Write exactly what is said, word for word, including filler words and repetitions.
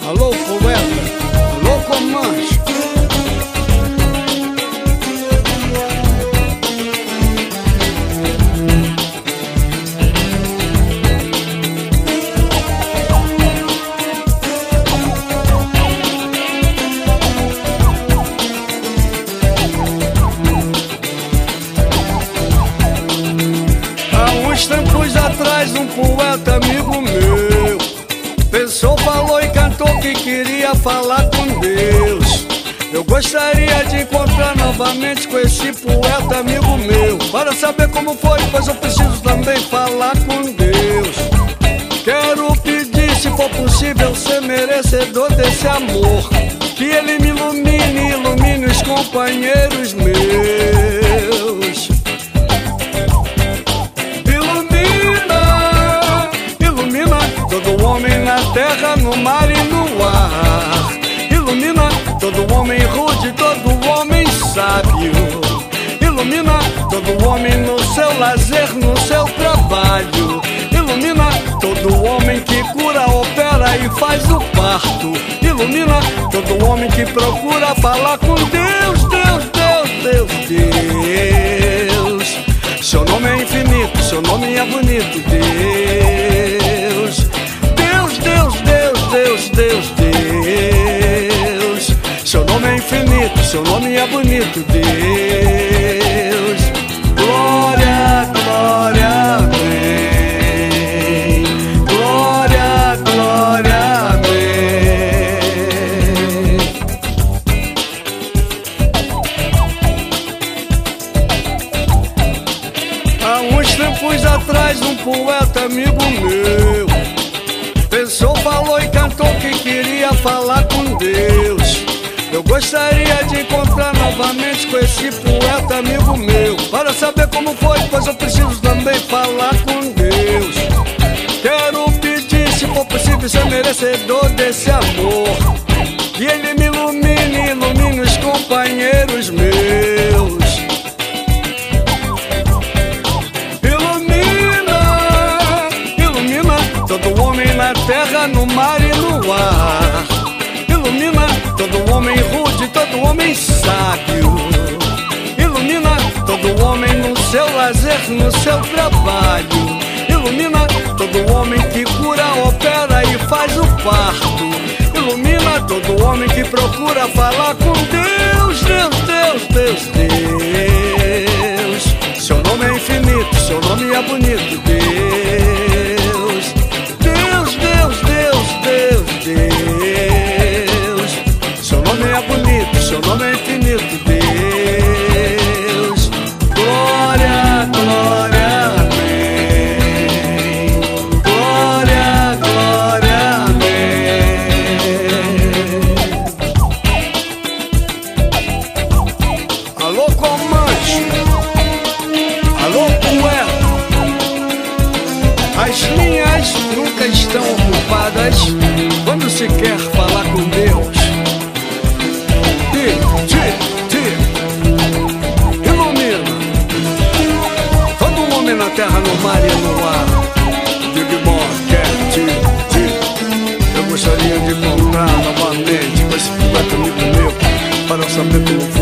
Alô, poeta, alô, comandante. Há uns tempos atrás, um poeta amigo meu pensou, falou e cantou que queria falar com Deus. Eu gostaria de encontrar novamente com esse poeta amigo meu, para saber como foi, pois eu preciso também falar com Deus. Quero pedir, se for possível, ser merecedor desse amor, que ele me ilumine, ilumine os companheiros meus. Ilumina, ilumina todo homem na terra, no mar e no ar. Ilumina todo homem rude, todo homem sábio. Ilumina todo homem no seu lazer, no seu trabalho. Ilumina todo homem que cura, opera e faz o parto. Ilumina todo homem que procura falar com Deus, Deus, Deus, Deus, Deus. Seu nome é infinito, seu nome é bonito, Deus. Deus, Deus, Deus, Deus, Deus, Deus. Seu nome é infinito, seu nome é bonito, Deus. Glória, glória, amém. Glória, glória, amém. Há uns tempos atrás, um poeta amigo meu pensou, falou e cantou que queria falar com Deus. Eu gostaria de encontrar novamente com esse poeta amigo meu, para saber como foi, pois eu preciso também falar com Deus. Quero pedir, se for possível, ser merecedor desse amor, que ele me ilumine, ilumine os companheiros meus. Ilumina, ilumina todo homem na terra, no mar e no ar. Ilumina todo homem rude, todo homem sábio. Ilumina todo homem no seu lazer, no seu trabalho. Ilumina todo homem que cura, opera e faz o parto. Ilumina todo homem que procura falar com Deus, Deus, Deus, Deus, Deus. Seu nome é infinito, seu nome é bonito, Deus. Deus, Deus, Deus, Deus, Deus. Seu nome é bonito, seu nome é infinito, Deus. Glória, glória, amém. Glória, glória, amém. Alô, comandante. Alô, poeta. As linhas nunca estão ocupadas quando se quer falar com Deus. Na terra, no mar e no ar. Big Boy, Cat, eu gostaria de encontrar novamente com esse poeta amigo meu, para saber como